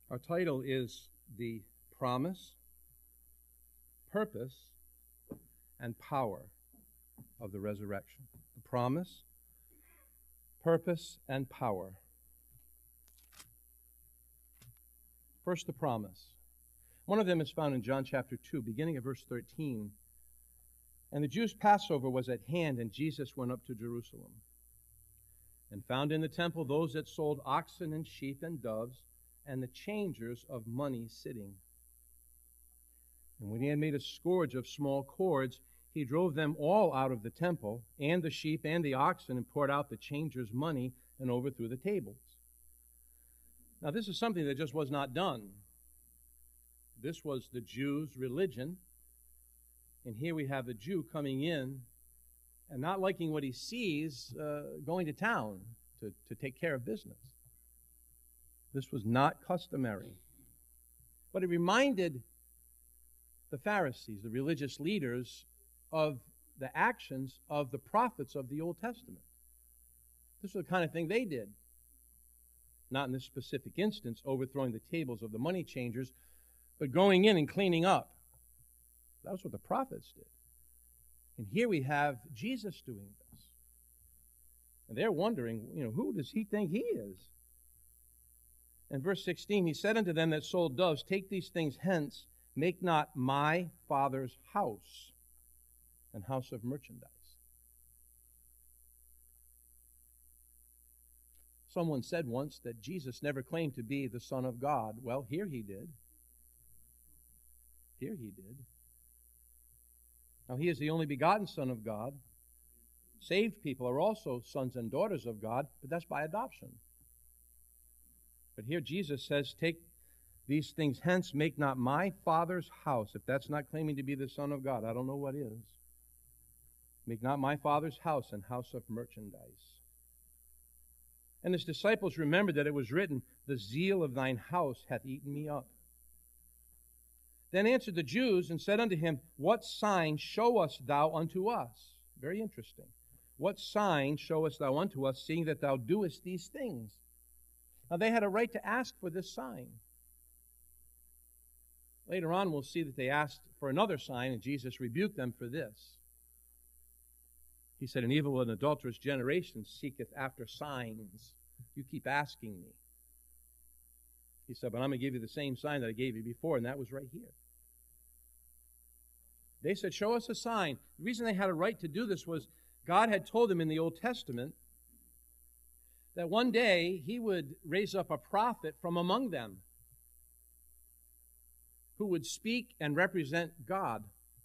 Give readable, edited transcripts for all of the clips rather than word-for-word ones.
Our title is The Promise, Purpose, and Power of the Resurrection. The promise, purpose, and power. First, the promise. One of them is found in John chapter 2, beginning at verse 13. And the Jews' Passover was at hand, and Jesus went up to Jerusalem, and found in the temple those that sold oxen and sheep and doves, and the changers of money sitting. And when he had made a scourge of small cords, he drove them all out of the temple, and the sheep and the oxen, and poured out the changers' money, and overthrew the tables. Now, this is something that just was not done. This was the Jews' religion, and here we have the Jew coming in and not liking what he sees, going to town to take care of business. This was not customary. But it reminded the Pharisees, the religious leaders, of the actions of the prophets of the Old Testament. This was the kind of thing they did. Not in this specific instance, overthrowing the tables of the money changers, but going in and cleaning up. That was what the prophets did. And here we have Jesus doing this. And they're wondering, who does he think he is? In verse 16, he said unto them that sold doves, take these things hence, make not my Father's house an house of merchandise. Someone said once that Jesus never claimed to be the Son of God. Well, here he did. Here he did. Now, he is the only begotten Son of God. Saved people are also sons and daughters of God, but that's by adoption. But here Jesus says, take these things hence, make not my Father's house. If that's not claiming to be the Son of God, I don't know what is. Make not my Father's house an house of merchandise. And his disciples remembered that it was written, the zeal of thine house hath eaten me up. Then answered the Jews and said unto him, what sign showest thou unto us? Very interesting. What sign showest thou unto us, seeing that thou doest these things? Now, they had a right to ask for this sign. Later on, we'll see that they asked for another sign, and Jesus rebuked them for this. He said, an evil and adulterous generation seeketh after signs. You keep asking me. He said, but I'm going to give you the same sign that I gave you before, and that was right here. They said, show us a sign. The reason they had a right to do this was God had told them in the Old Testament that one day he would raise up a prophet from among them who would speak and represent God.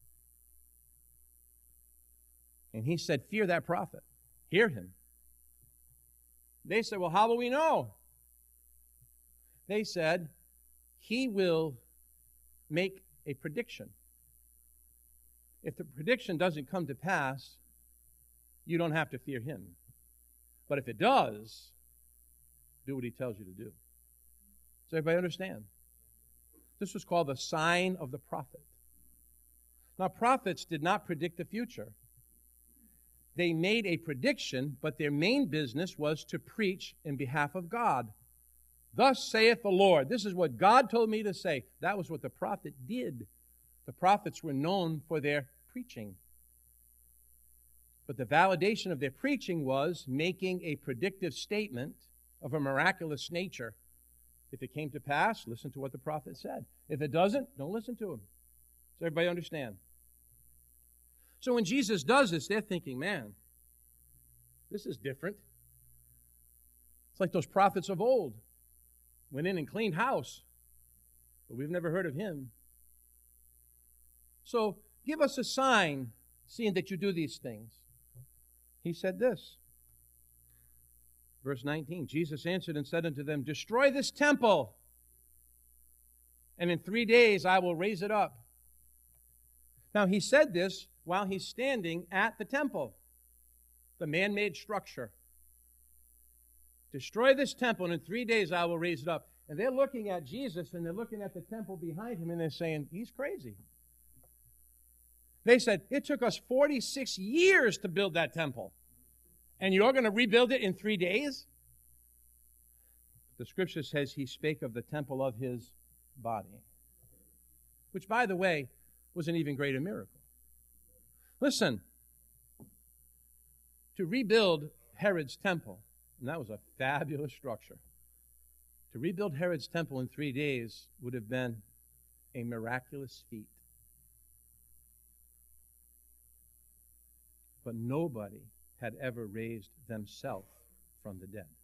And he said, fear that prophet. Hear him. They said, well, how will we know? They said, he will make a prediction. If the prediction doesn't come to pass, you don't have to fear him. But if it does, do what he tells you to do. Does everybody understand? This was called the sign of the prophet. Now, prophets did not predict the future. They made a prediction, but their main business was to preach in behalf of God. Thus saith the Lord. This is what God told me to say. That was what the prophet did. The prophets were known for their preaching. But the validation of their preaching was making a predictive statement of a miraculous nature. If it came to pass, listen to what the prophet said. If it doesn't, don't listen to him. Does everybody understand? So when Jesus does this, they're thinking, man, this is different. It's like those prophets of old. Went in and cleaned house, but we've never heard of him. So give us a sign, seeing that you do these things. He said this. Verse 19, Jesus answered and said unto them, destroy this temple, and in 3 days I will raise it up. Now he said this while he's standing at the temple, the man-made structure. Destroy this temple, and in 3 days I will raise it up. And they're looking at Jesus, and they're looking at the temple behind him, and they're saying, he's crazy. They said, it took us 46 years to build that temple, and you're going to rebuild it in 3 days? The Scripture says he spake of the temple of his body, which, by the way, was an even greater miracle. Listen, to rebuild Herod's temple, and that was a fabulous structure, to rebuild Herod's temple in 3 days would have been a miraculous feat. But nobody had ever raised themselves from the dead.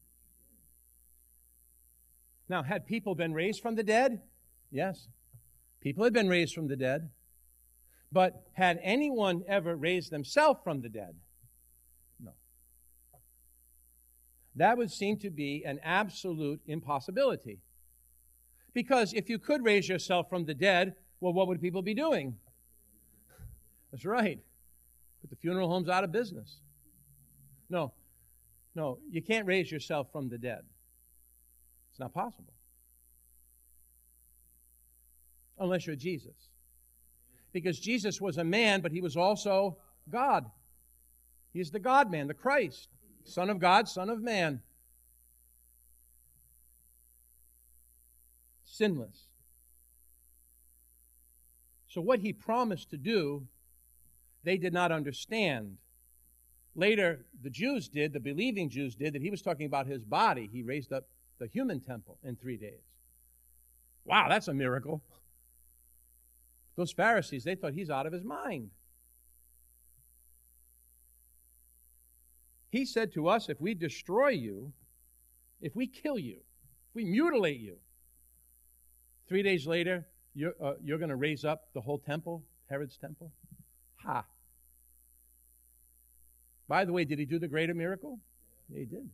Now, had people been raised from the dead? Yes. People had been raised from the dead. But had anyone ever raised themselves from the dead? No. That would seem to be an absolute impossibility. Because if you could raise yourself from the dead, well, what would people be doing? That's right. Put the funeral homes out of business. No, you can't raise yourself from the dead. It's not possible. Unless you're Jesus. Because Jesus was a man, but he was also God. He's the God-man, the Christ, Son of God, Son of man. Sinless. So what he promised to do, they did not understand. Later, the Jews did, the believing Jews did, that he was talking about his body. He raised up the human temple in 3 days. Wow, that's a miracle. Those Pharisees, they thought he's out of his mind. He said to us, if we destroy you, if we kill you, if we mutilate you, 3 days later, you're going to raise up the whole temple, Herod's temple? Ha! By the way, did he do the greater miracle? Yeah, he did.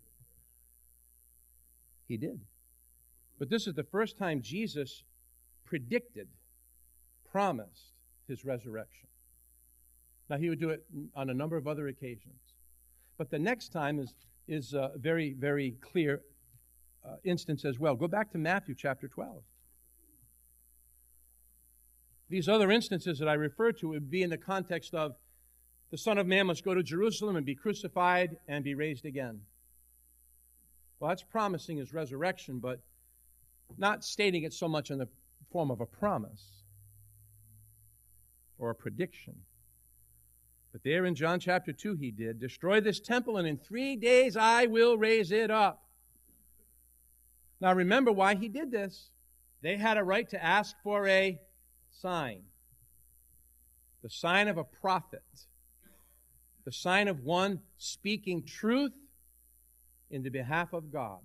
He did. But this is the first time Jesus predicted, promised his resurrection. Now, he would do it on a number of other occasions. But the next time is a very, very clear instance as well. Go back to Matthew chapter 12. These other instances that I refer to would be in the context of the Son of Man must go to Jerusalem and be crucified and be raised again. Well, that's promising his resurrection, but not stating it so much in the form of a promise or a prediction. But there in John chapter 2 he did, destroy this temple and in 3 days I will raise it up. Now remember why he did this. They had a right to ask for a sign. The sign of a prophet. The sign of one speaking truth in the behalf of God.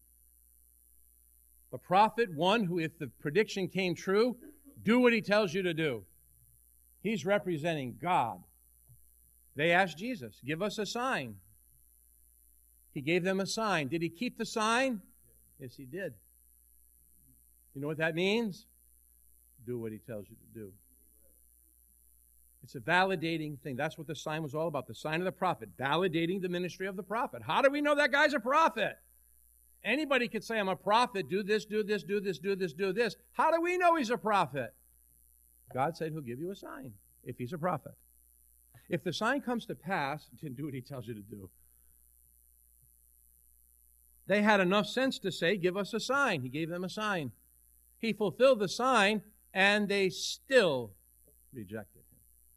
The prophet, one who, if the prediction came true, do what he tells you to do. He's representing God. They asked Jesus, give us a sign. He gave them a sign. Did he keep the sign? Yes, he did. You know what that means? Do what he tells you to do. It's a validating thing. That's what the sign was all about. The sign of the prophet, validating the ministry of the prophet. How do we know that guy's a prophet? Anybody could say, I'm a prophet, do this, do this, do this, do this, do this. How do we know he's a prophet? God said he'll give you a sign if he's a prophet. If the sign comes to pass, then do what he tells you to do. They had enough sense to say, give us a sign. He gave them a sign. He fulfilled the sign, and they still rejected him.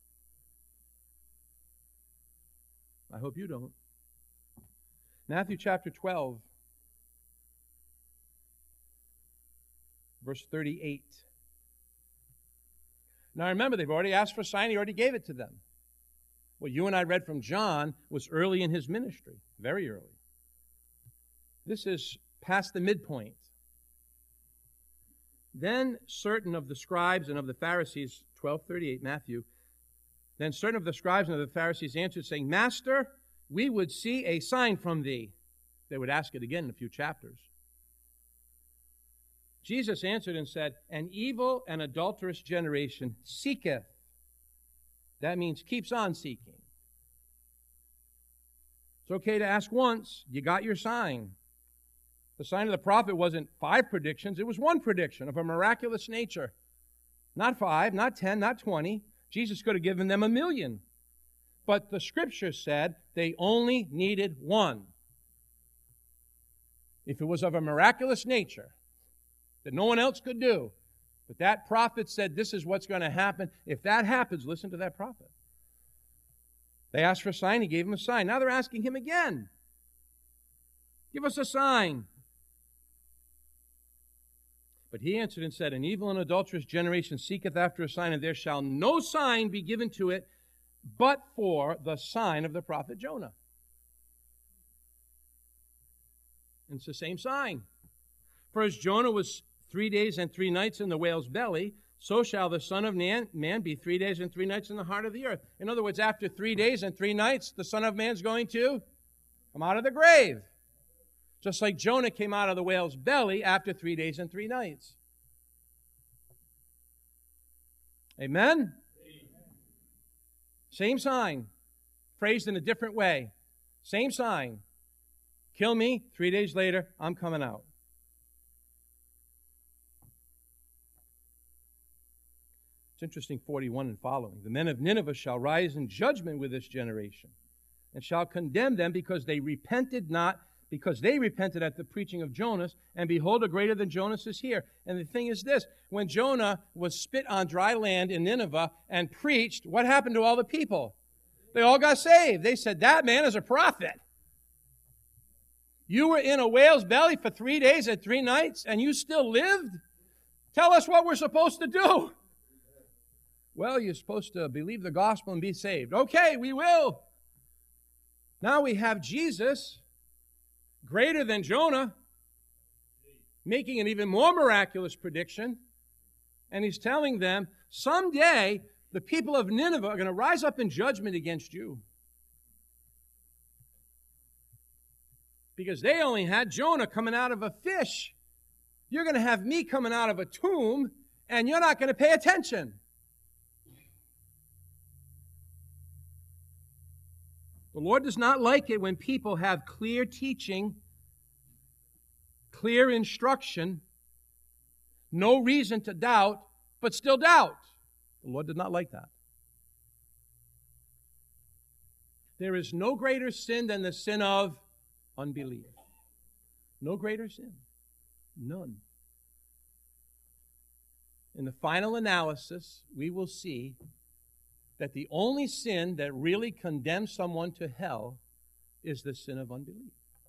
I hope you don't. Matthew chapter 12, verse 38. Now remember, they've already asked for a sign. He already gave it to them. What you and I read from John was early in his ministry, very early. This is past the midpoint. Then certain of the scribes and of the Pharisees, 12:38, Matthew, then certain of the scribes and of the Pharisees answered, saying, Master, we would see a sign from thee. They would ask it again in a few chapters. Jesus answered and said, An evil and adulterous generation seeketh. That means keeps on seeking. It's okay to ask once. You got your sign. The sign of the prophet wasn't 5 predictions. It was 1 prediction of a miraculous nature. Not 5, not 10, not 20. Jesus could have given them 1,000,000. But the Scripture said they only needed 1. if it was of a miraculous nature that no one else could do, but that prophet said this is what's going to happen, if that happens, listen to that prophet. They asked for a sign, he gave them a sign. Now they're asking him again. Give us a sign. But he answered and said, an evil and adulterous generation seeketh after a sign, and there shall no sign be given to it but for the sign of the prophet Jonah. And it's the same sign. For as Jonah was 3 days and 3 nights in the whale's belly, so shall the Son of Man be 3 days and 3 nights in the heart of the earth. In other words, after 3 days and 3 nights, the Son of Man's going to come out of the grave. Just like Jonah came out of the whale's belly after 3 days and 3 nights. Amen? Same sign, phrased in a different way. Same sign. Kill me, 3 days later, I'm coming out. It's interesting, 41 and following. The men of Nineveh shall rise in judgment with this generation, and shall condemn them because they repented not, because they repented at the preaching of Jonas, and behold, a greater than Jonas is here. And the thing is this, when Jonah was spit on dry land in Nineveh and preached, what happened to all the people? They all got saved. They said, that man is a prophet. You were in a whale's belly for 3 days and 3 nights, and you still lived? Tell us what we're supposed to do. Well, you're supposed to believe the gospel and be saved. Okay, we will. Now we have Jesus, greater than Jonah, making an even more miraculous prediction. And he's telling them, someday the people of Nineveh are going to rise up in judgment against you. Because they only had Jonah coming out of a fish. You're going to have me coming out of a tomb, and you're not going to pay attention. The Lord does not like it when people have clear teaching, clear instruction, no reason to doubt, but still doubt. The Lord did not like that. There is no greater sin than the sin of unbelief. No greater sin. None. In the final analysis, we will see that the only sin that really condemns someone to hell is the sin of unbelief.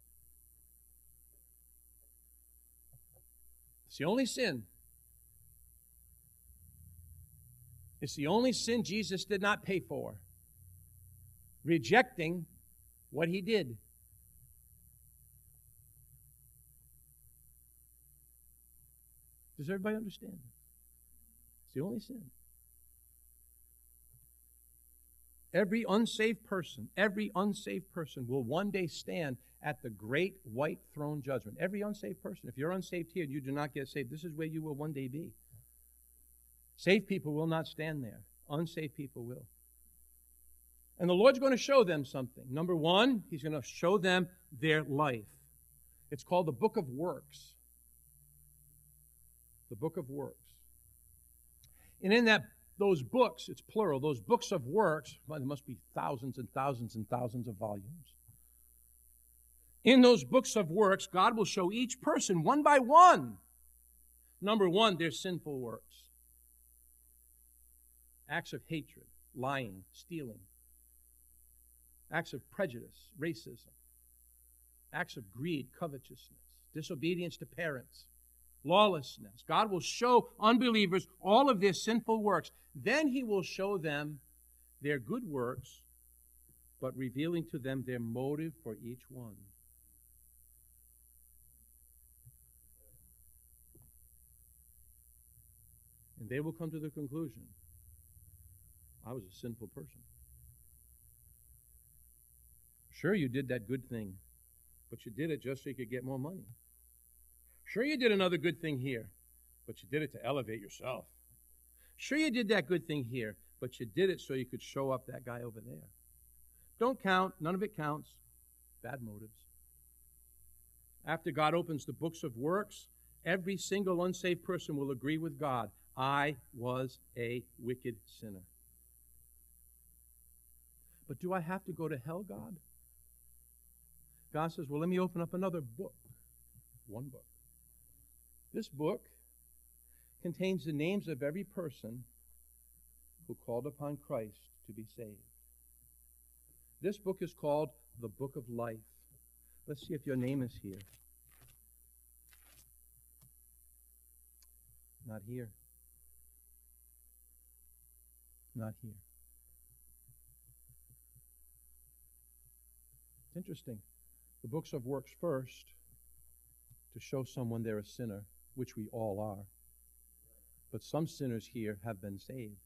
It's the only sin. It's the only sin Jesus did not pay for. Rejecting what he did. Does everybody understand? It's the only sin. Every unsaved person will one day stand at the great white throne judgment. Every unsaved person. If you're unsaved here and you do not get saved, this is where you will one day be. Saved people will not stand there. Unsaved people will. And the Lord's going to show them something. Number one, He's going to show them their life. It's called the Book of Works. The Book of Works. And in those books, it's plural, those books of works, well, there must be thousands and thousands and thousands of volumes. In those books of works, God will show each person one by one. Number one, their sinful works. Acts of hatred, lying, stealing. Acts of prejudice, racism. Acts of greed, covetousness, disobedience to parents, lawlessness. God will show unbelievers all of their sinful works. Then He will show them their good works, but revealing to them their motive for each one. And they will come to the conclusion, I was a sinful person. Sure, you did that good thing, but you did it just so you could get more money. Sure, you did another good thing here, but you did it to elevate yourself. Sure, you did that good thing here, but you did it so you could show up that guy over there. Don't count. None of it counts. Bad motives. After God opens the books of works, every single unsaved person will agree with God. I was a wicked sinner. But do I have to go to hell, God? God says, well, let me open up another book. One book. This book contains the names of every person who called upon Christ to be saved. This book is called the Book of Life. Let's see if your name is here. Not here. Not here. It's interesting. The books of works first to show someone they're a sinner, which we all are. But some sinners here have been saved.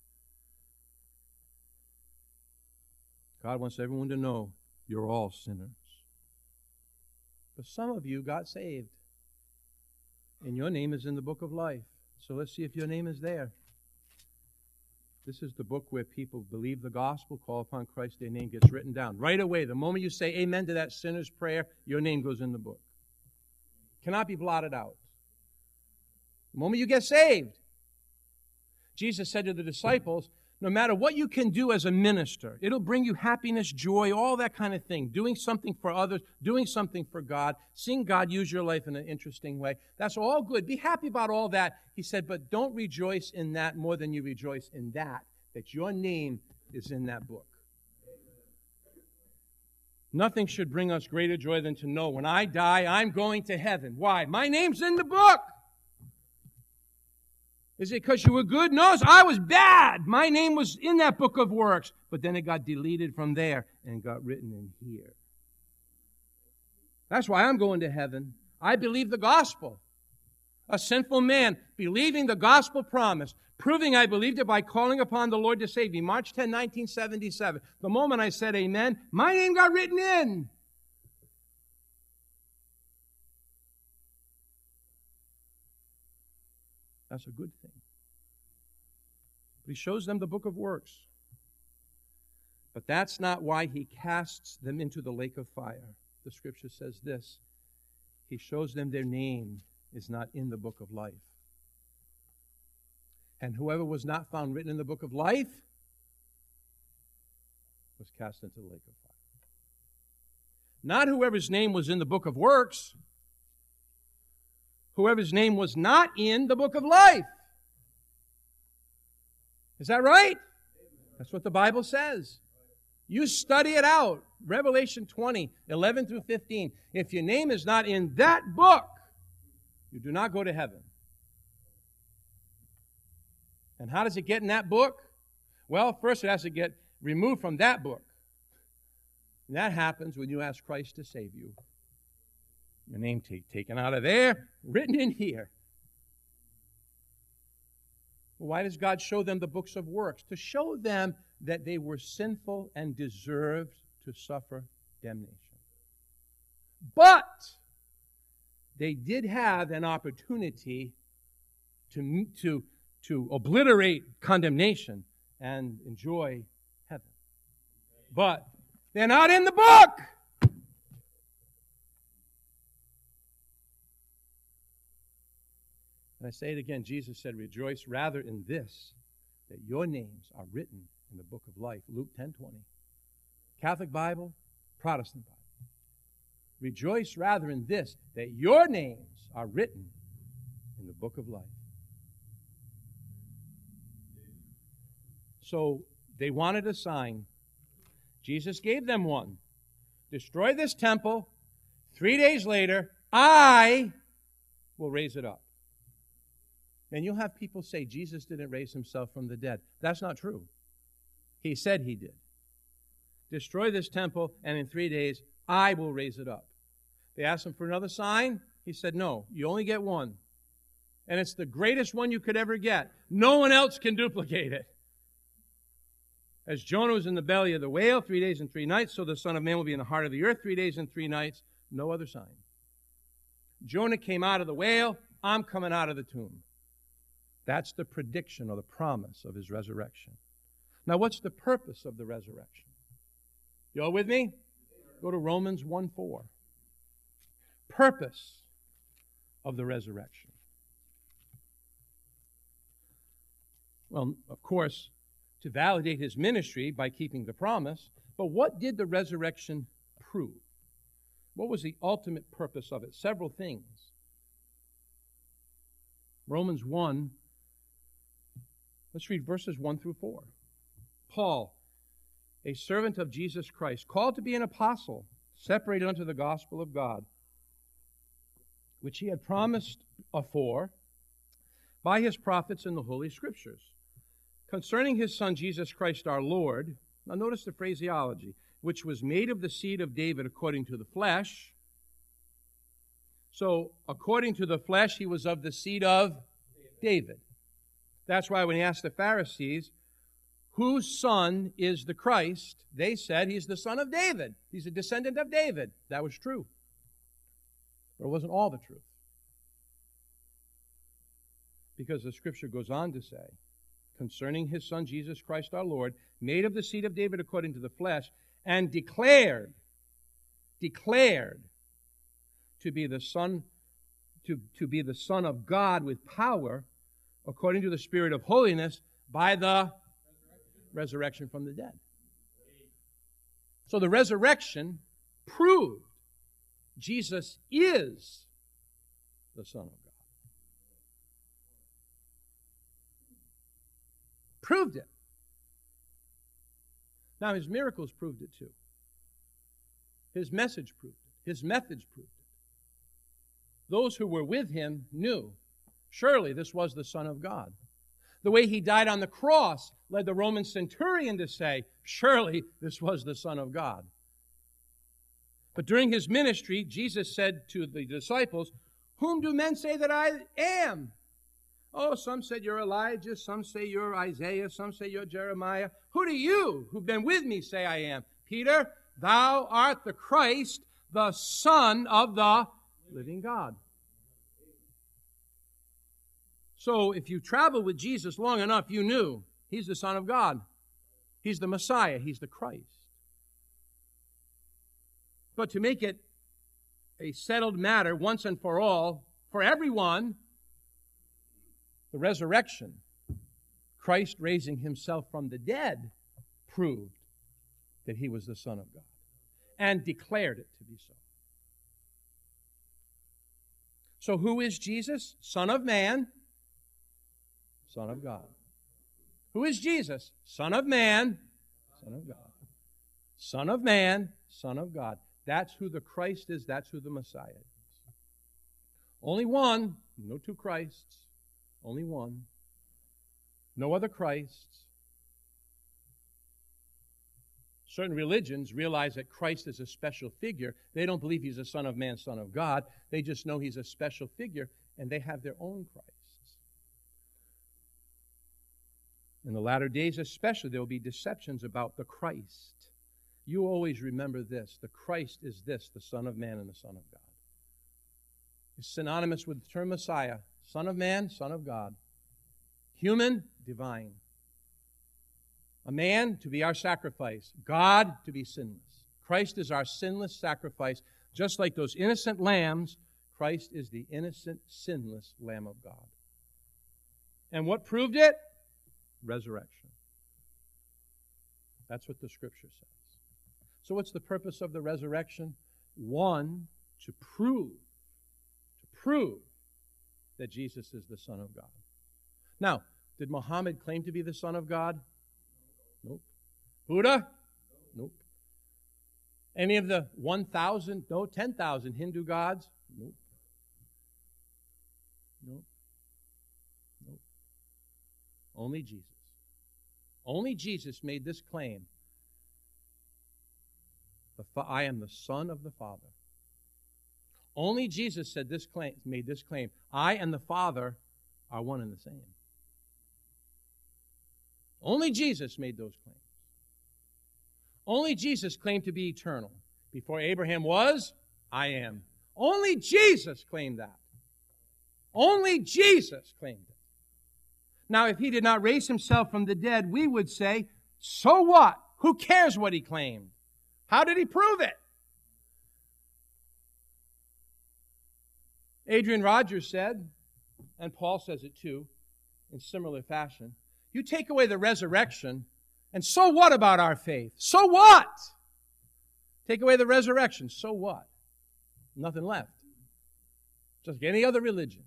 God wants everyone to know you're all sinners. But some of you got saved. And your name is in the book of life. So let's see if your name is there. This is the book where people believe the gospel, call upon Christ, their name gets written down. Right away, the moment you say amen to that sinner's prayer, your name goes in the book. Cannot be blotted out. The moment you get saved, Jesus said to the disciples, no matter what you can do as a minister, it'll bring you happiness, joy, all that kind of thing. Doing something for others, doing something for God, seeing God use your life in an interesting way. That's all good. Be happy about all that. He said, but don't rejoice in that more than you rejoice in that your name is in that book. Nothing should bring us greater joy than to know when I die, I'm going to heaven. Why? My name's in the book. Is it because you were good? No, I was bad. My name was in that book of works. But then it got deleted from there and got written in here. That's why I'm going to heaven. I believe the gospel. A sinful man believing the gospel promise, proving I believed it by calling upon the Lord to save me. March 10, 1977. The moment I said amen, my name got written in. That's a good thing. But he shows them the book of works. But that's not why he casts them into the lake of fire. The scripture says this. He shows them their name is not in the book of life. And whoever was not found written in the book of life was cast into the lake of fire. Not whoever's name was in the book of works. Whoever's name was not in the book of life. Is that right? That's what the Bible says. You study it out. Revelation 20, 11 through 15. If your name is not in that book, you do not go to heaven. And how does it get in that book? Well, first it has to get removed from that book. And that happens when you ask Christ to save you. Your name taken out of there, written in here. Well, why does God show them the books of works? To show them that they were sinful and deserved to suffer damnation. But they did have an opportunity to obliterate condemnation and enjoy heaven. But they're not in the book. And I say it again, Jesus said, rejoice rather in this, that your names are written in the book of life. Luke 10:20. Catholic Bible, Protestant Bible. Rejoice rather in this, that your names are written in the book of life. So they wanted a sign. Jesus gave them one. Destroy this temple. 3 days later, I will raise it up. And you'll have people say Jesus didn't raise himself from the dead. That's not true. He said he did. Destroy this temple, and in 3 days, I will raise it up. They asked him for another sign. He said, no, you only get one. And it's the greatest one you could ever get. No one else can duplicate it. As Jonah was in the belly of the whale 3 days and 3 nights, so the Son of Man will be in the heart of the earth 3 days and 3 nights. No other sign. Jonah came out of the whale. I'm coming out of the tomb. That's the prediction or the promise of his resurrection. Now, what's the purpose of the resurrection? You all with me? Go to Romans 1:4. Purpose of the resurrection. Well, of course, to validate his ministry by keeping the promise, but what did the resurrection prove? What was the ultimate purpose of it? Several things. Romans 1, let's read verses 1 through 4. Paul, a servant of Jesus Christ, called to be an apostle, separated unto the gospel of God, which he had promised afore by his prophets in the Holy Scriptures, concerning his Son Jesus Christ our Lord. Now notice the phraseology, which was made of the seed of David according to the flesh. So, according to the flesh, he was of the seed of David. That's why when he asked the Pharisees, whose son is the Christ, they said he's the son of David. He's a descendant of David. That was true. But it wasn't all the truth. Because the Scripture goes on to say, concerning his Son Jesus Christ our Lord, made of the seed of David according to the flesh, and declared to be the Son, to be the Son of God with power, according to the Spirit of holiness, by the resurrection from the dead. So the resurrection proved Jesus is the Son of God. Proved it. Now, his miracles proved it too. His message proved it. His methods proved it. Those who were with him knew, surely this was the Son of God. The way he died on the cross led the Roman centurion to say, surely this was the Son of God. But during his ministry, Jesus said to the disciples, whom do men say that I am? Oh, some said you're Elijah, some say you're Isaiah, some say you're Jeremiah. Who do you, who've been with me, say I am? Peter, thou art the Christ, the Son of the living God. So if you travel with Jesus long enough, you knew he's the Son of God. He's the Messiah. He's the Christ. But to make it a settled matter once and for all, for everyone, the resurrection, Christ raising himself from the dead, proved that he was the Son of God and declared it to be so. So who is Jesus? Son of man, Son of God. Who is Jesus? Son of man, Son of God. Son of man, Son of God. That's who the Christ is. That's who the Messiah is. Only one, no two Christs. Only one. No other Christs. Certain religions realize that Christ is a special figure. They don't believe he's a Son of man, Son of God. They just know he's a special figure, and they have their own Christs. In the latter days especially, there will be deceptions about the Christ. You always remember this. The Christ is this, the Son of man and the Son of God. It's synonymous with the term Messiah. Son of man, Son of God. Human, divine. A man to be our sacrifice. God to be sinless. Christ is our sinless sacrifice. Just like those innocent lambs, Christ is the innocent, sinless Lamb of God. And what proved it? Resurrection. That's what the Scripture says. So what's the purpose of the resurrection? One, to prove that Jesus is the Son of God. Now, did Muhammad claim to be the Son of God? Nope. Buddha? Nope. Any of the 1,000, no, 10,000 Hindu gods? Nope. Nope. Nope. Only Jesus. Only Jesus made this claim. I am the Son of the Father. Only Jesus said this claim, made this claim. I and the Father are one and the same. Only Jesus made those claims. Only Jesus claimed to be eternal. Before Abraham was, I am. Only Jesus claimed that. Only Jesus claimed it. Now, if he did not raise himself from the dead, we would say, so what? Who cares what he claimed? How did he prove it? Adrian Rogers said, and Paul says it too, in similar fashion, you take away the resurrection, and so what about our faith? So what? Take away the resurrection, so what? Nothing left. Just like any other religion.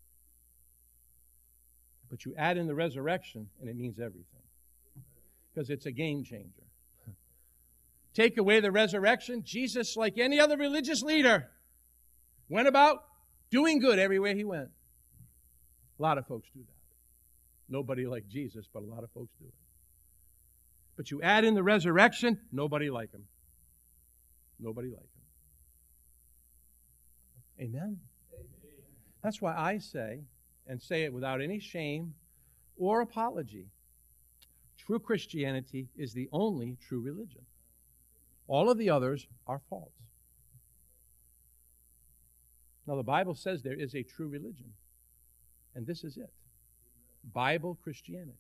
But you add in the resurrection, and it means everything. Because it's a game changer. Take away the resurrection, Jesus, like any other religious leader, went about doing good everywhere he went. A lot of folks do that. Nobody like Jesus, but a lot of folks do it. But you add in the resurrection, nobody like him. Nobody like him. Amen? That's why I say, and say it without any shame or apology, true Christianity is the only true religion. All of the others are false. Now, the Bible says there is a true religion, and this is it. Bible Christianity.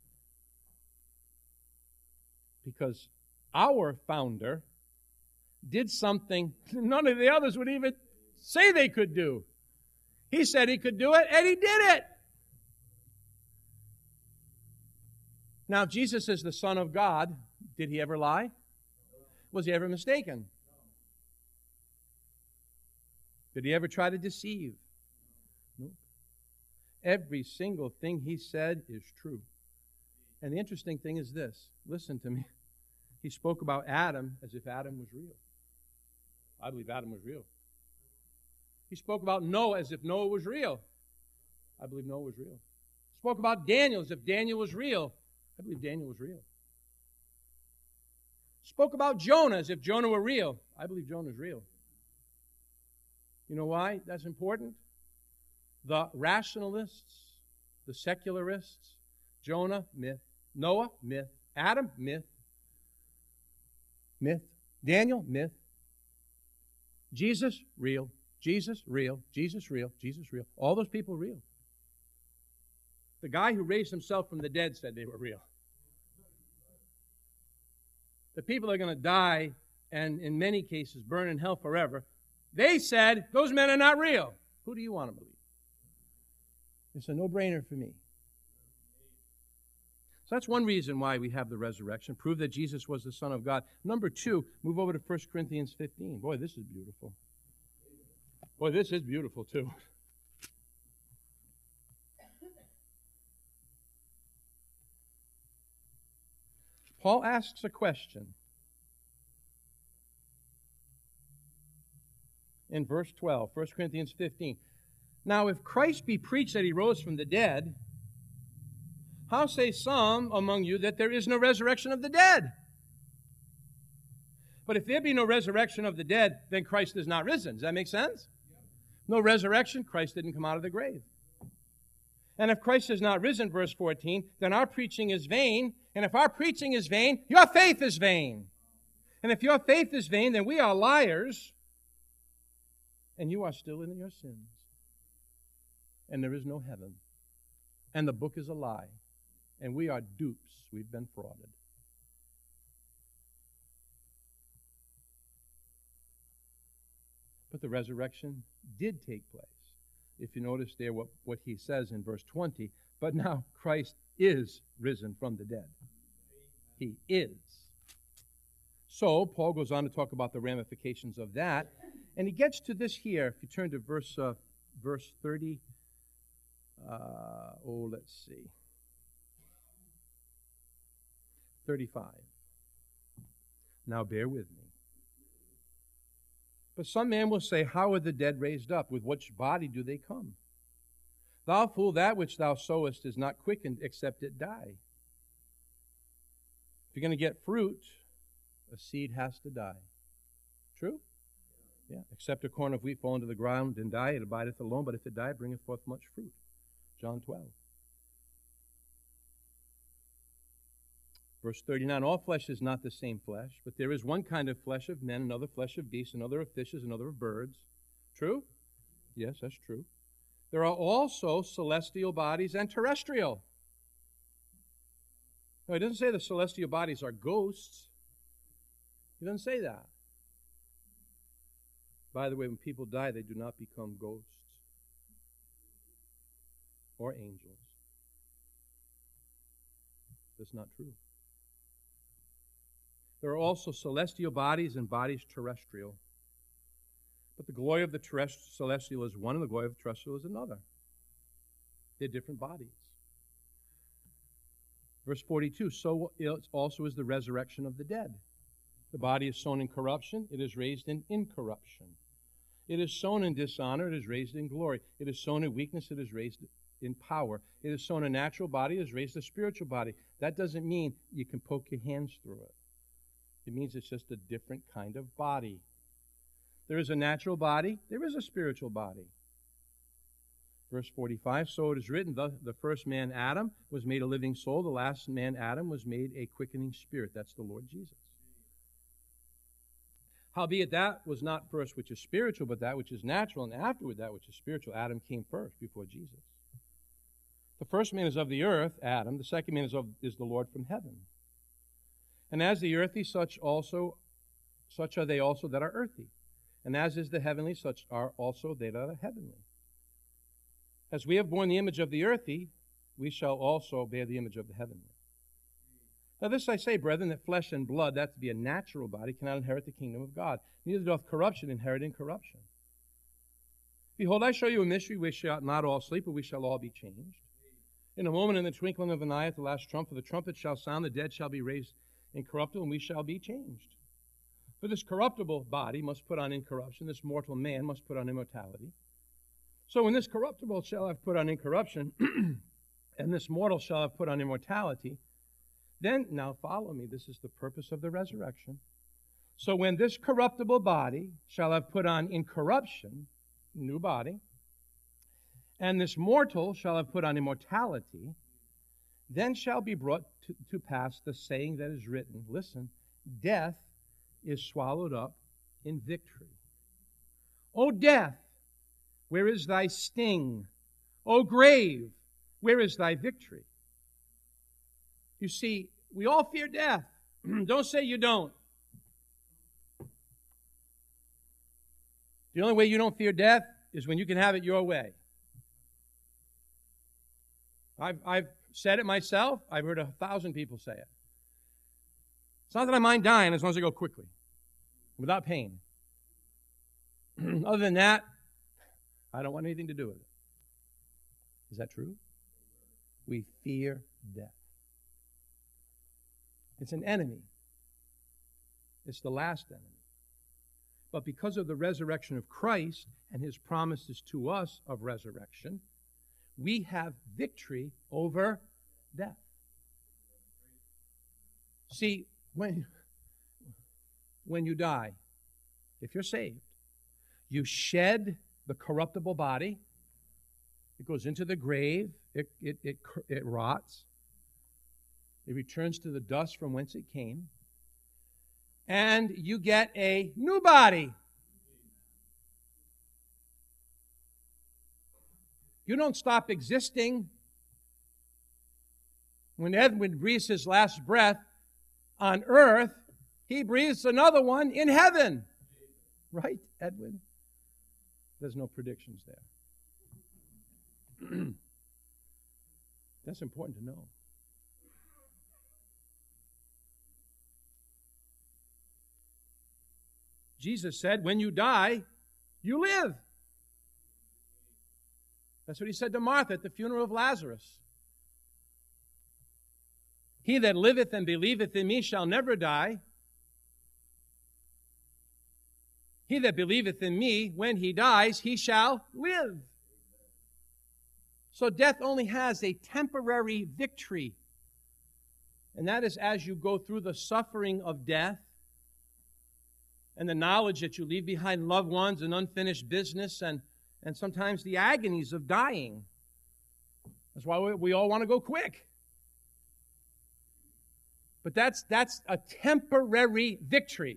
Because our founder did something none of the others would even say they could do. He said he could do it, and he did it. Now, Jesus is the Son of God. Did he ever lie? Was he ever mistaken? Did he ever try to deceive? No. Every single thing he said is true. And the interesting thing is this. Listen to me. He spoke about Adam as if Adam was real. I believe Adam was real. He spoke about Noah as if Noah was real. I believe Noah was real. He spoke about Daniel as if Daniel was real. I believe Daniel was real. Spoke about Jonah as if Jonah were real. I believe Jonah is real. You know why that's important? The rationalists, the secularists, Jonah, myth. Noah, myth. Adam, myth. Myth. Daniel, myth. Jesus, real. Jesus, real. Jesus, real. Jesus, real. All those people real. The guy who raised himself from the dead said they were real. The people that are going to die and in many cases burn in hell forever, they said those men are not real. Who do you want to believe? It's a no-brainer for me. So that's one reason why we have the resurrection. Prove that Jesus was the Son of God. Number two, move over to 1 Corinthians 15. Boy, this is beautiful. Boy, this is beautiful too. Paul asks a question in verse 12, 1 Corinthians 15. Now, if Christ be preached that he rose from the dead, how say some among you that there is no resurrection of the dead? But if there be no resurrection of the dead, then Christ is not risen. Does that make sense? No resurrection, Christ didn't come out of the grave. And if Christ is not risen, verse 14, then our preaching is vain. And if our preaching is vain, your faith is vain. And if your faith is vain, then we are liars, and you are still in your sins. And there is no heaven. And the book is a lie. And we are dupes. We've been frauded. But the resurrection did take place. If you notice there what he says in verse 20, but now Christ is risen from the dead. He is. So Paul goes on to talk about the ramifications of that. And he gets to this here. If you turn to verse 30. Let's see. 35. Now bear with me. But some man will say, how are the dead raised up? With which body do they come? Thou fool, that which thou sowest is not quickened except it die. If you're going to get fruit, a seed has to die. True? Yeah. Except a corn of wheat fall into the ground and die, it abideth alone, but if it die, it bringeth forth much fruit. John 12. Verse 39, all flesh is not the same flesh, but there is one kind of flesh of men, another flesh of beasts, another of fishes, another of birds. True? Yes, that's true. There are also celestial bodies and terrestrial. No, it doesn't say the celestial bodies are ghosts. It doesn't say that. By the way, when people die, they do not become ghosts or angels. That's not true. There are also celestial bodies and bodies terrestrial. But the glory of the celestial is one, and the glory of the terrestrial is another. They're different bodies. Verse 42, so also is the resurrection of the dead. The body is sown in corruption, it is raised in incorruption. It is sown in dishonor, it is raised in glory. It is sown in weakness, it is raised in power. It is sown a natural body, it is raised a spiritual body. That doesn't mean you can poke your hands through it. It means it's just a different kind of body. There is a natural body, there is a spiritual body. Verse 45, so it is written, the first man, Adam, was made a living soul. The last man, Adam, was made a quickening spirit. That's the Lord Jesus. Howbeit that was not first which is spiritual, but that which is natural, and afterward that which is spiritual. Adam came first before Jesus. The first man is of the earth, Adam. The second man is the Lord from heaven. And as the earthy, such are they also that are earthy. And as is the heavenly, such are also they that are heavenly. As we have borne the image of the earthy, we shall also bear the image of the heavenly. Now this I say, brethren, that flesh and blood, that to be a natural body, cannot inherit the kingdom of God. Neither doth corruption inherit incorruption. Behold, I show you a mystery. We shall not all sleep, but we shall all be changed. In a moment, in the twinkling of an eye, at the last trump, for the trumpet shall sound, the dead shall be raised incorruptible, and we shall be changed. For this corruptible body must put on incorruption, this mortal man must put on immortality. So when this corruptible shall have put on incorruption, and this mortal shall have put on immortality, then, now follow me, this is the purpose of the resurrection. So when this corruptible body shall have put on incorruption, new body, and this mortal shall have put on immortality, then shall be brought to pass the saying that is written, listen, death is swallowed up in victory. O death, where is thy sting? O grave, where is thy victory? You see, we all fear death. Don't say you don't. The only way you don't fear death is when you can have it your way. I've said it myself. I've heard 1,000 people say it. It's not that I mind dying as long as I go quickly, without pain. Other than that, I don't want anything to do with it. Is that true? We fear death. It's an enemy. It's the last enemy. But because of the resurrection of Christ and his promises to us of resurrection, we have victory over death. See, when you die, if you're saved, you shed the corruptible body. It goes into the grave. It rots. It returns to the dust from whence it came. And you get a new body. You don't stop existing. When Edwin breathes his last breath on earth, he breathes another one in heaven. Right, Edwin? There's no predictions there. That's important to know. Jesus said, when you die, you live. That's what he said to Martha at the funeral of Lazarus. He that liveth and believeth in me shall never die. He that believeth in me, when he dies, he shall live. So death only has a temporary victory. And that is as you go through the suffering of death and the knowledge that you leave behind loved ones and unfinished business and sometimes the agonies of dying. That's why we all want to go quick. But that's a temporary victory.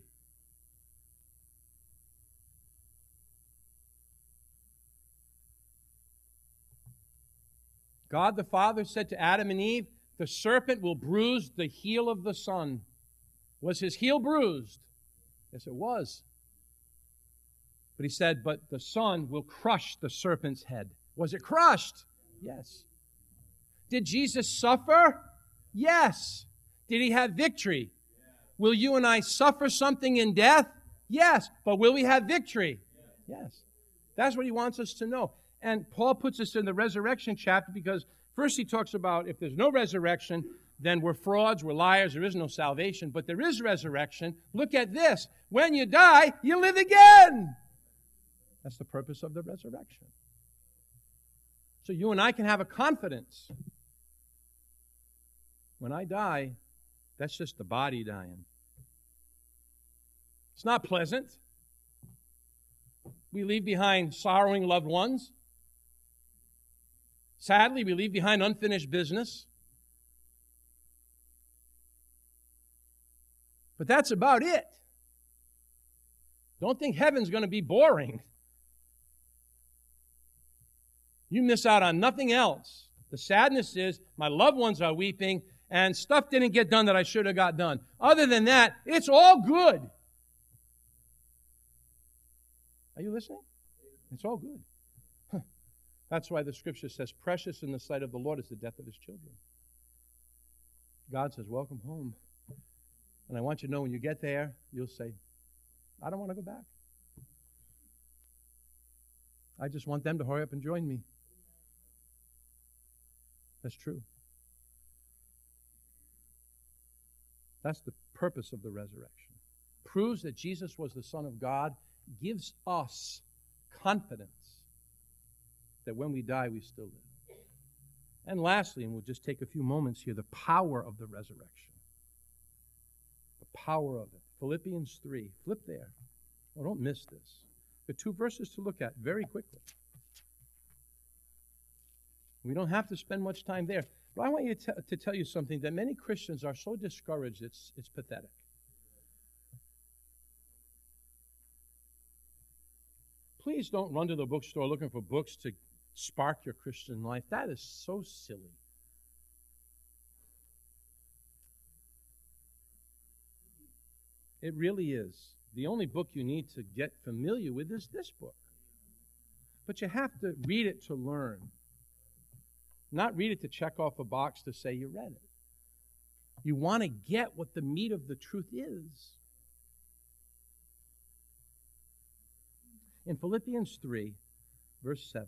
God the Father said to Adam and Eve, the serpent will bruise the heel of the son. Was his heel bruised? Yes, it was. But he said, but the son will crush the serpent's head. Was it crushed? Yes. Did Jesus suffer? Yes. Did he have victory? Will you and I suffer something in death? Yes. But will we have victory? Yes. That's what he wants us to know. And Paul puts us in the resurrection chapter because first he talks about if there's no resurrection, then we're frauds, we're liars, there is no salvation. But there is resurrection. Look at this. When you die, you live again. That's the purpose of the resurrection. So you and I can have a confidence. When I die, that's just the body dying. It's not pleasant. We leave behind sorrowing loved ones. Sadly, we leave behind unfinished business. But that's about it. Don't think heaven's going to be boring. You miss out on nothing else. The sadness is my loved ones are weeping and stuff didn't get done that I should have got done. Other than that, it's all good. Are you listening? It's all good. That's why the scripture says, precious in the sight of the Lord is the death of his children. God says, welcome home. And I want you to know when you get there, you'll say, I don't want to go back. I just want them to hurry up and join me. That's true. That's the purpose of the resurrection. Proves that Jesus was the Son of God, gives us confidence that when we die, we still live. And lastly, and we'll just take a few moments here, the power of the resurrection. The power of it. Philippians 3. Flip there. Oh, don't miss this. There are 2 verses to look at very quickly. We don't have to spend much time there. But I want you to tell you something that many Christians are so discouraged, it's pathetic. Please don't run to the bookstore looking for books to spark your Christian life. That is so silly. It really is. The only book you need to get familiar with is this book. But you have to read it to learn. Not read it to check off a box to say you read it. You want to get what the meat of the truth is. In Philippians 3, verse 7,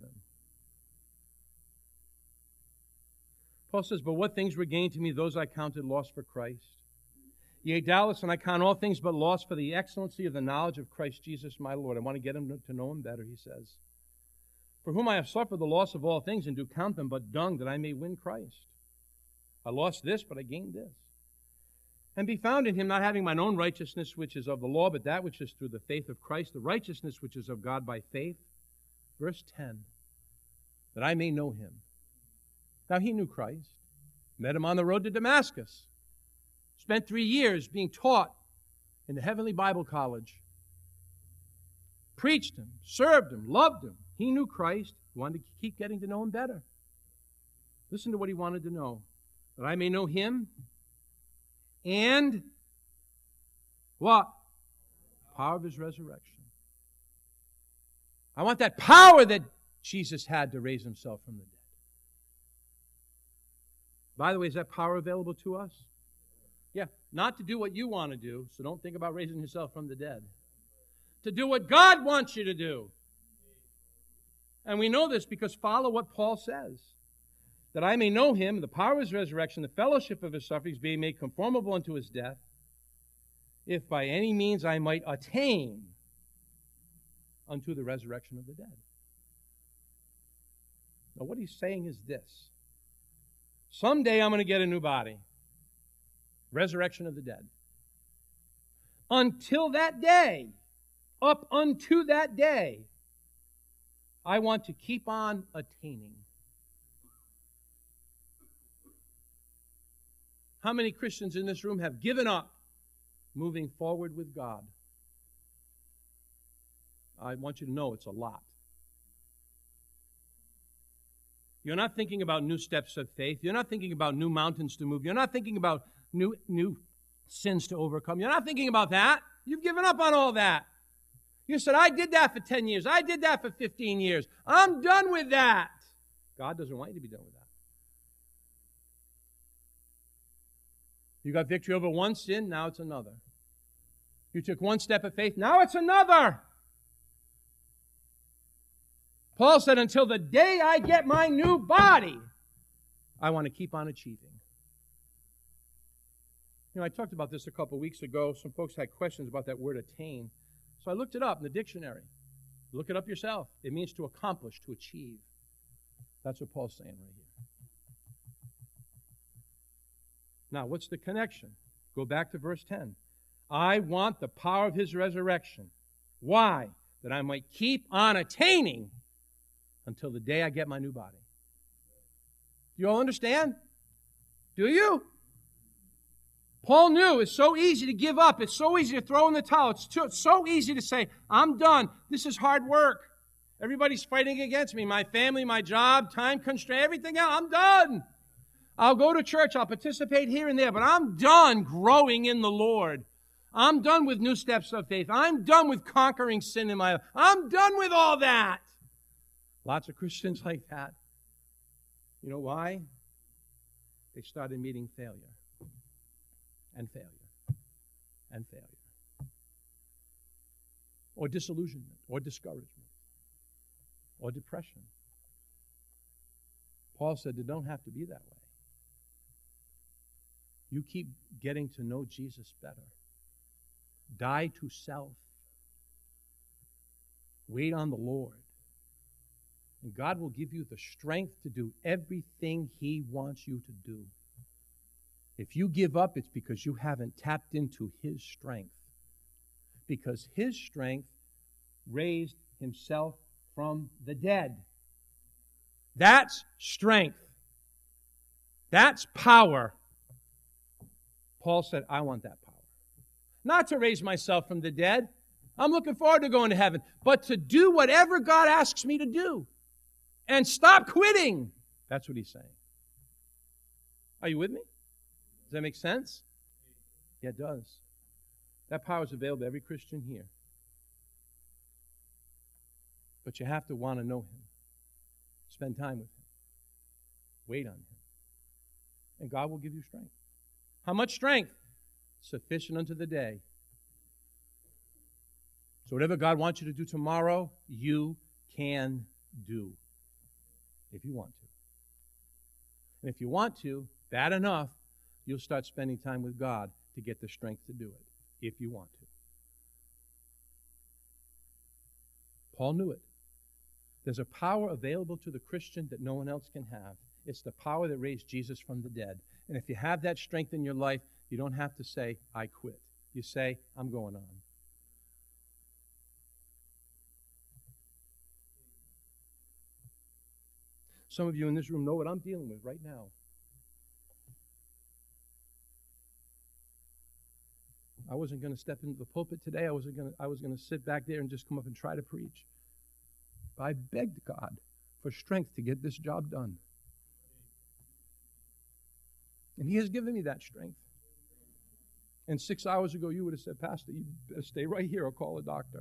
Paul says, but what things were gained to me, those I counted loss for Christ. Yea, doubtless, and I count all things but loss for the excellency of the knowledge of Christ Jesus my Lord. I want to get him to know him better, he says. For whom I have suffered the loss of all things, and do count them but dung, that I may win Christ. I lost this, but I gained this. And be found in him, not having mine own righteousness, which is of the law, but that which is through the faith of Christ, the righteousness which is of God by faith. Verse 10, that I may know him. Now he knew Christ, met him on the road to Damascus, spent 3 years being taught in the Heavenly Bible College, preached him, served him, loved him. He knew Christ. He wanted to keep getting to know him better. Listen to what he wanted to know. That I may know him and what? Power of his resurrection. I want that power that Jesus had to raise himself from the dead. By the way, is that power available to us? Yeah, not to do what you want to do, so don't think about raising yourself from the dead. To do what God wants you to do. And we know this because follow what Paul says. That I may know him, the power of his resurrection, the fellowship of his sufferings, being made conformable unto his death, if by any means I might attain unto the resurrection of the dead. Now what he's saying is this. Someday I'm going to get a new body. Resurrection of the dead. Until that day, up unto that day, I want to keep on attaining. How many Christians in this room have given up moving forward with God? I want you to know it's a lot. You're not thinking about new steps of faith. You're not thinking about new mountains to move. You're not thinking about new sins to overcome. You're not thinking about that. You've given up on all that. You said, I did that for 10 years. I did that for 15 years. I'm done with that. God doesn't want you to be done with that. You got victory over one sin, now it's another. You took one step of faith, now it's another. Paul said, until the day I get my new body, I want to keep on achieving. I talked about this a couple weeks ago. Some folks had questions about that word attain. So I looked it up in the dictionary. Look it up yourself. It means to accomplish, to achieve. That's what Paul's saying right here. Now, what's the connection? Go back to verse 10. I want the power of his resurrection. Why? That I might keep on attaining until the day I get my new body. Do you all understand? Do you? Paul knew it's so easy to give up. It's so easy to throw in the towel. It's so easy to say, I'm done. This is hard work. Everybody's fighting against me. My family, my job, time constraint, everything else. I'm done. I'll go to church. I'll participate here and there. But I'm done growing in the Lord. I'm done with new steps of faith. I'm done with conquering sin in my life. I'm done with all that. Lots of Christians like that. You know why? They started meeting failure. And failure. And failure. Or disillusionment. Or discouragement. Or depression. Paul said it don't have to be that way. You keep getting to know Jesus better. Die to self. Wait on the Lord. And God will give you the strength to do everything He wants you to do. If you give up, it's because you haven't tapped into His strength. Because His strength raised Himself from the dead. That's strength. That's power. Paul said, I want that power. Not to raise myself from the dead. I'm looking forward to going to heaven. But to do whatever God asks me to do. And stop quitting. That's what he's saying. Are you with me? Does that make sense? Yeah, it does. That power is available to every Christian here. But you have to want to know Him. Spend time with Him. Wait on Him. And God will give you strength. How much strength? Sufficient unto the day. So whatever God wants you to do tomorrow, you can do. If you want to. And if you want to, bad enough, you'll start spending time with God to get the strength to do it, if you want to. Paul knew it. There's a power available to the Christian that no one else can have. It's the power that raised Jesus from the dead. And if you have that strength in your life, you don't have to say, I quit. You say, I'm going on. Some of you in this room know what I'm dealing with right now. I wasn't going to step into the pulpit today. I was going to sit back there and just come up and try to preach. But I begged God for strength to get this job done. And He has given me that strength. And 6 hours ago, you would have said, Pastor, you better stay right here or call a doctor.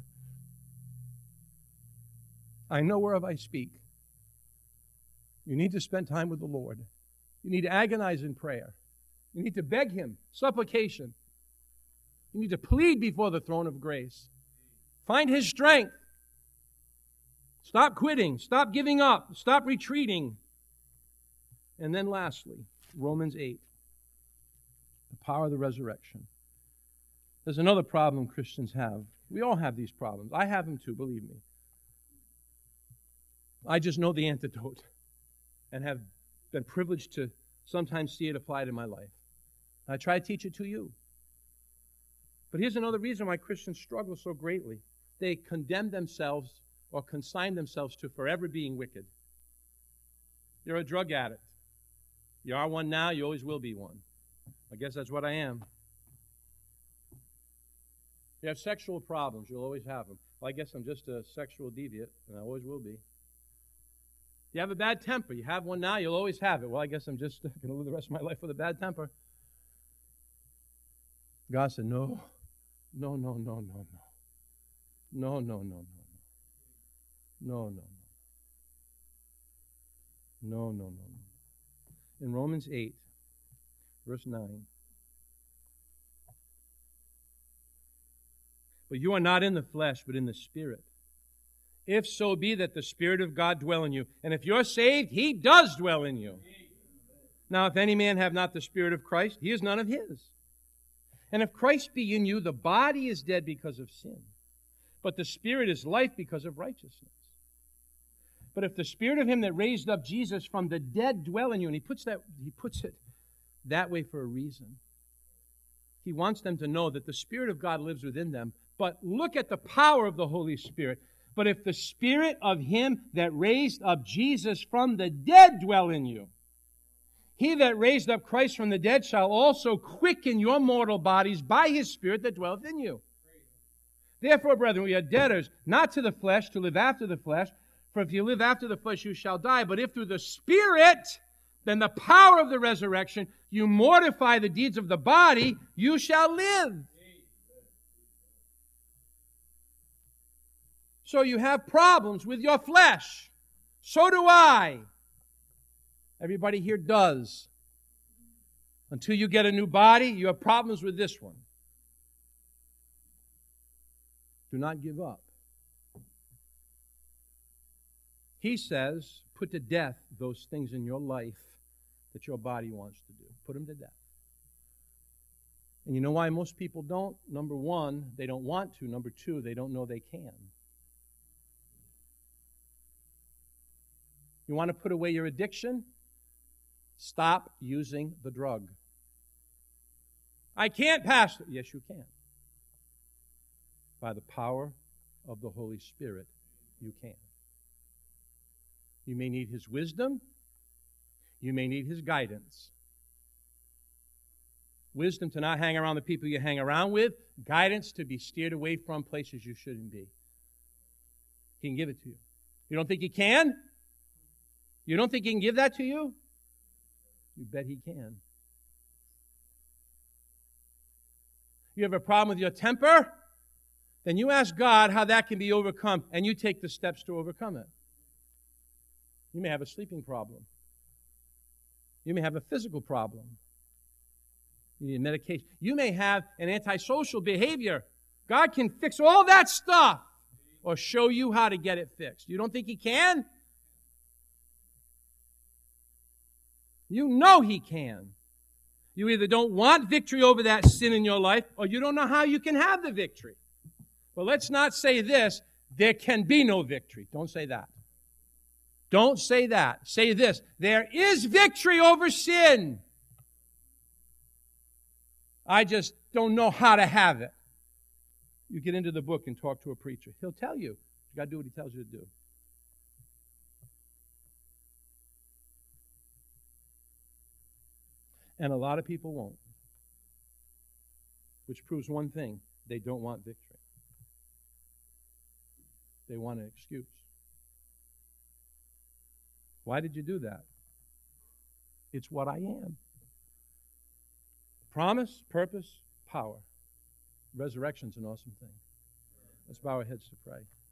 I know wherever I speak, you need to spend time with the Lord. You need to agonize in prayer. You need to beg Him, supplication. You need to plead before the throne of grace. Find His strength. Stop quitting. Stop giving up. Stop retreating. And then lastly, Romans 8. The power of the resurrection. There's another problem Christians have. We all have these problems. I have them too, believe me. I just know the antidote and have been privileged to sometimes see it applied in my life. I try to teach it to you. But here's another reason why Christians struggle so greatly. They condemn themselves or consign themselves to forever being wicked. You're a drug addict. You are one now, you always will be one. I guess that's what I am. You have sexual problems, you'll always have them. Well, I guess I'm just a sexual deviant, and I always will be. You have a bad temper. You have one now, you'll always have it. Well, I guess I'm just going to live the rest of my life with a bad temper. God said, no. No, no, no, no, no. No, no, no, no, no. No, no, no. No, no, no, no. In Romans 8, verse 9. But you are not in the flesh, but in the Spirit. If so be that the Spirit of God dwell in you. And if you're saved, He does dwell in you. Now, if any man have not the Spirit of Christ, he is none of His. And if Christ be in you, the body is dead because of sin, but the Spirit is life because of righteousness. But if the Spirit of Him that raised up Jesus from the dead dwell in you, and he puts it that way for a reason. He wants them to know that the Spirit of God lives within them. But look at the power of the Holy Spirit. But if the Spirit of Him that raised up Jesus from the dead dwell in you, He that raised up Christ from the dead shall also quicken your mortal bodies by His Spirit that dwelleth in you. Therefore, brethren, we are debtors, not to the flesh, to live after the flesh. For if you live after the flesh, you shall die. But if through the Spirit, then the power of the resurrection, you mortify the deeds of the body, you shall live. So you have problems with your flesh. So do I. Everybody here does. Until you get a new body, you have problems with this one. Do not give up. He says, put to death those things in your life that your body wants to do. Put them to death. And you know why most people don't? Number one, they don't want to. Number two, they don't know they can. You want to put away your addiction? Stop using the drug. I can't, Pastor. Yes, you can. By the power of the Holy Spirit, you can. You may need His wisdom. You may need His guidance. Wisdom to not hang around the people you hang around with. Guidance to be steered away from places you shouldn't be. He can give it to you. You don't think He can? You don't think He can give that to you? You bet He can. You have a problem with your temper? Then you ask God how that can be overcome, and you take the steps to overcome it. You may have a sleeping problem. You may have a physical problem. You need medication. You may have an antisocial behavior. God can fix all that stuff or show you how to get it fixed. You don't think He can? You know He can. You either don't want victory over that sin in your life, or you don't know how you can have the victory. But let's not say this, there can be no victory. Don't say that. Don't say that. Say this, there is victory over sin. I just don't know how to have it. You get into the book and talk to a preacher. He'll tell you. You got to do what he tells you to do. And a lot of people won't. Which proves one thing. They don't want victory. They want an excuse. Why did you do that? It's what I am. Promise, purpose, power. Resurrection's an awesome thing. Let's bow our heads to pray.